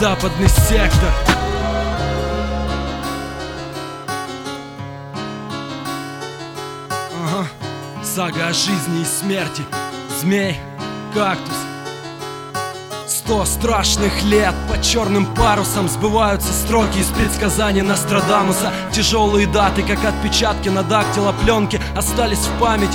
западный сектор. Ага. Сага о жизни и смерти. Змей, кактус. 100 страшных лет под черным парусом сбываются строки из предсказаний Нострадамуса. Тяжелые даты, как отпечатки на дактилопленке, остались в памяти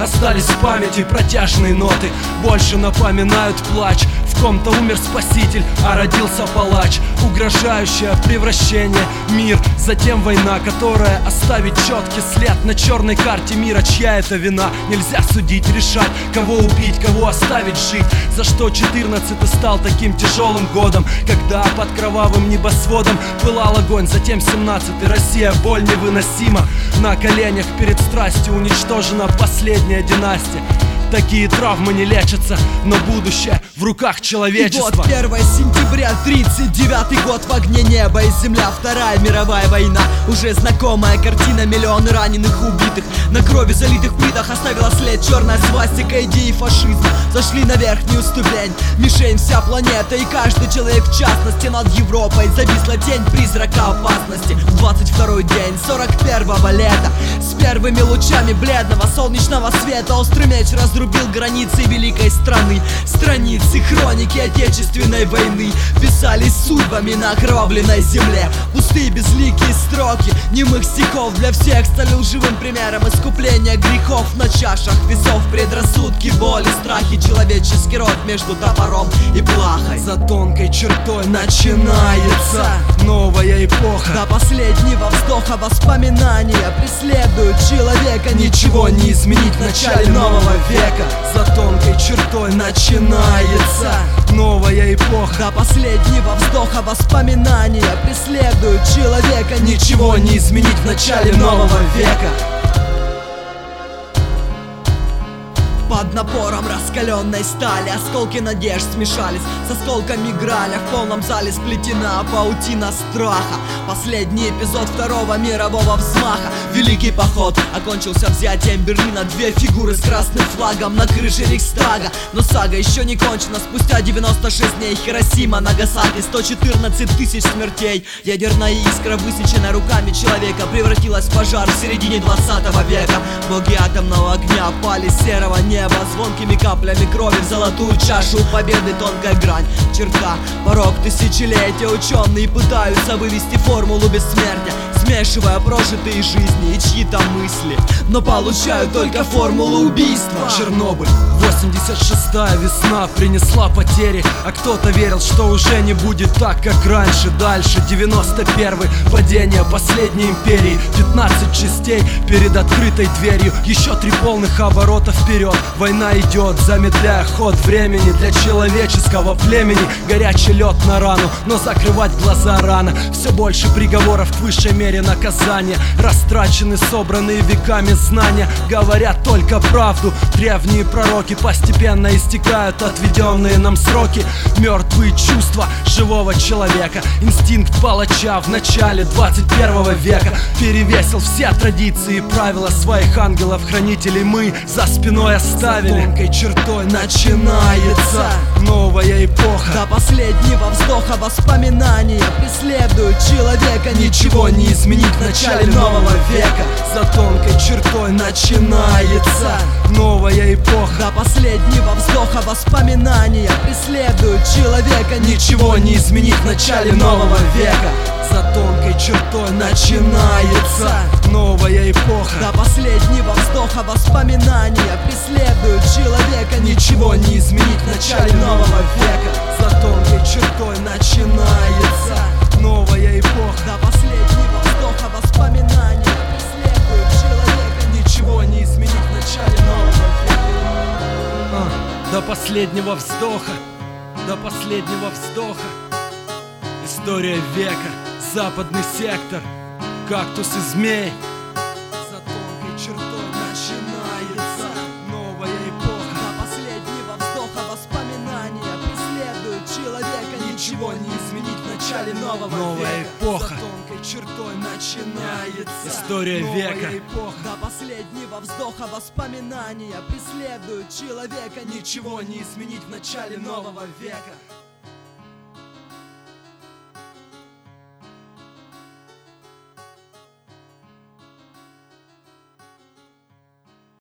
протяжные ноты больше напоминают плач. В ком-то умер спаситель, а родился палач. Угрожающее превращение, мир, затем война, которая оставит четкий след на черной карте мира. Чья это вина? Нельзя судить, решать, кого убить, кого оставить жить. За что 14-й стал таким тяжелым годом, когда под кровавым небосводом пылал огонь. Затем 17-й, Россия, боль невыносима. На коленях перед страстью уничтожена последняя династия. Такие травмы не лечатся, но будущее в руках человечества. И вот 1 сентября, 39-й год, в огне небо и земля, Вторая мировая война. Уже знакомая картина, миллионы раненых и убитых. На крови залитых плитах оставила след черная свастика идеи фашизма. Зашли на верхнюю ступень, мишень вся планета и каждый человек в частности. Над Европой зависла тень призрака опасности. 22-й день 41-го лета, с первыми лучами бледного солнечного света острый меч разрубил границы великой страны. Страницы хроники Отечественной войны писались судьбами на окровавленной земле. Пустые безликие строки немых стихов для всех стали лживым примером искупления грехов. На чашах весов предрассудки, боли, страхи, человеческий род между топором и плахой. За тонкой чертой начинается новая эпоха. До последнего вздоха воспоминания преследуют человека. Ничего не изменить в начале нового века. За тонкой чертой начинается новая эпоха. До последнего вздоха воспоминания преследуют человека. Ничего не изменить в начале нового века. Под напором раскаленной стали осколки надежд смешались с осколками граля. В полном зале сплетена паутина страха. Последний эпизод Второго мирового взмаха. Великий поход окончился взятием Берлина. Две фигуры с красным флагом на крыше Рейхстага. Но сага еще не кончена. Спустя 96 дней Хиросима, Нагасаки, 114 тысяч смертей. Ядерная искра, высеченная руками человека, превратилась в пожар в середине 20 века. Боги атомного огня пали с серого неба звонкими каплями крови в золотую чашу победы. Тонкая грань, черта, порог тысячелетия. Ученые пытаются вывести формулу бессмертия, смешивая прожитые жизни и чьи-то мысли, но получают только формулу убийства. Чернобыль, 86-я весна принесла потери, а кто-то верил, что уже не будет так, как раньше. Дальше 91-й, падение последней империи, 15 частей перед открытой дверью, еще 3 полных оборота вперед. Война идет, замедляя ход времени для человеческого племени. Горячий лед на рану, но закрывать глаза рано. Все больше приговоров к высшей мере наказания. Растрачены собранные веками знания, говорят только правду. Древние пророки постепенно истекают отведенные нам сроки. Мертвые чувства живого человека, инстинкт палача в начале 21 века перевесил все традиции и правила своих ангелов-хранителей. Мы за спиной оставили. Тонкой чертой начинается новая эпоха. До последнего вздоха воспоминания преследуют человека. Ничего не изменить в начале нового века. За тонкой чертой начинается новая эпоха. До последнего вздоха воспоминания преследуют человека. Ничего не изменить в начале нового века. За тонкой чертой начинается новая эпоха. До последнего вздоха воспоминания преследуют человека. Ничего не изменить в начале нового века. За тонкой чертой начинается новая эпоха. До последнего вздоха воспоминания преследуют человека. Ничего не изменить в начале нового века. До последнего вздоха. До последнего вздоха. История века. Западный сектор. Кактус и змей. За тонкой чертой начинается новая эпоха. До последнего вздоха воспоминания преследуют человека. Ничего не изменить в начале нового века. Эпоха. За тонкой чертой начинается история века. Эпоха. До последнего вздоха воспоминания преследуют человека. Ничего не изменить в начале нового века.